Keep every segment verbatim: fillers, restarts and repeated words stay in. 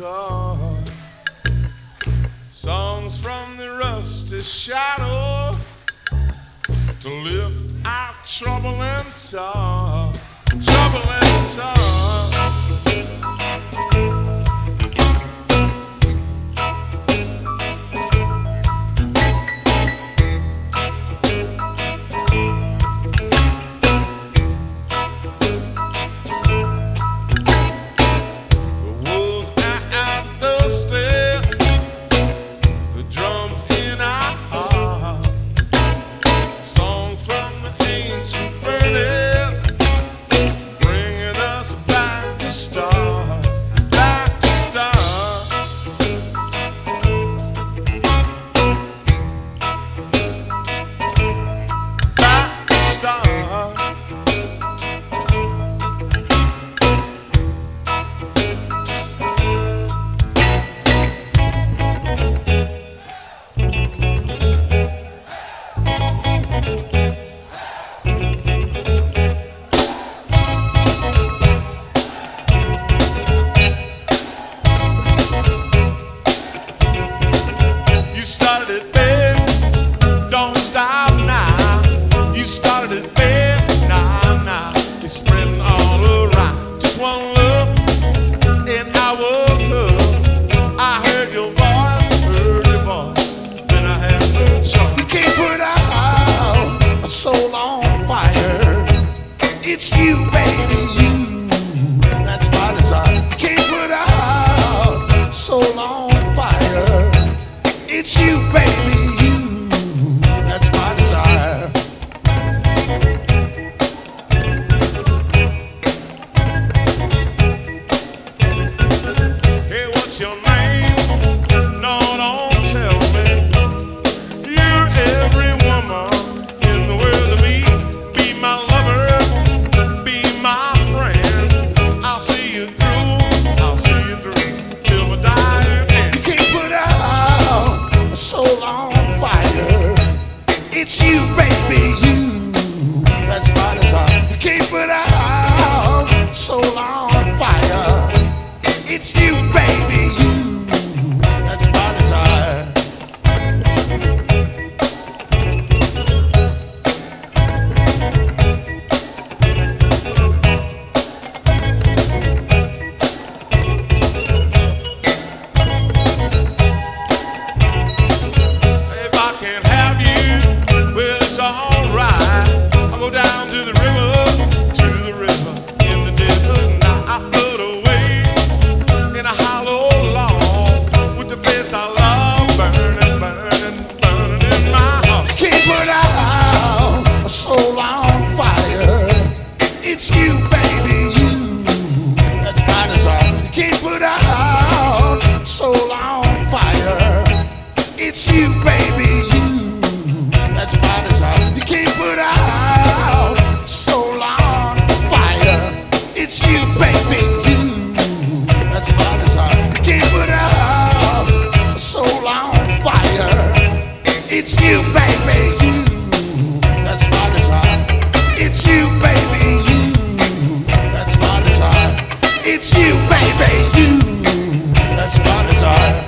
car. Songs from the rusty shadows to lift our troubling tar, troubling tar. It's you, baby, you. That's my desire. Can't put out soul on fire. It's you, baby, you. That's my desire. Hey, what's your name? No, don't tell me. You're every woman in the world to me. Be my lover. It's you, baby, you. That's my desire. You can't put out soul on fire. It's you, baby, you. That's my desire. If I can't have you, well, it's alright. I'll go down to the river, to the river in the dead of night. I float away in a hollow log with the face I love burning, burning, burning in my heart. You can't put out a soul on fire. It's you, baby, you. That's my desire. You can't put out soul on fire. It's you, baby, you. That's my desire. You can't put out soul on fire. It's you, baby, you. That's my desire. You can't put out soul on fire. It's you, baby, you. That's my desire. It's you, baby, you. That's my desire. It's you, baby, you. That's my desire.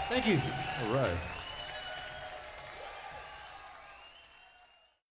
Thank you. All right.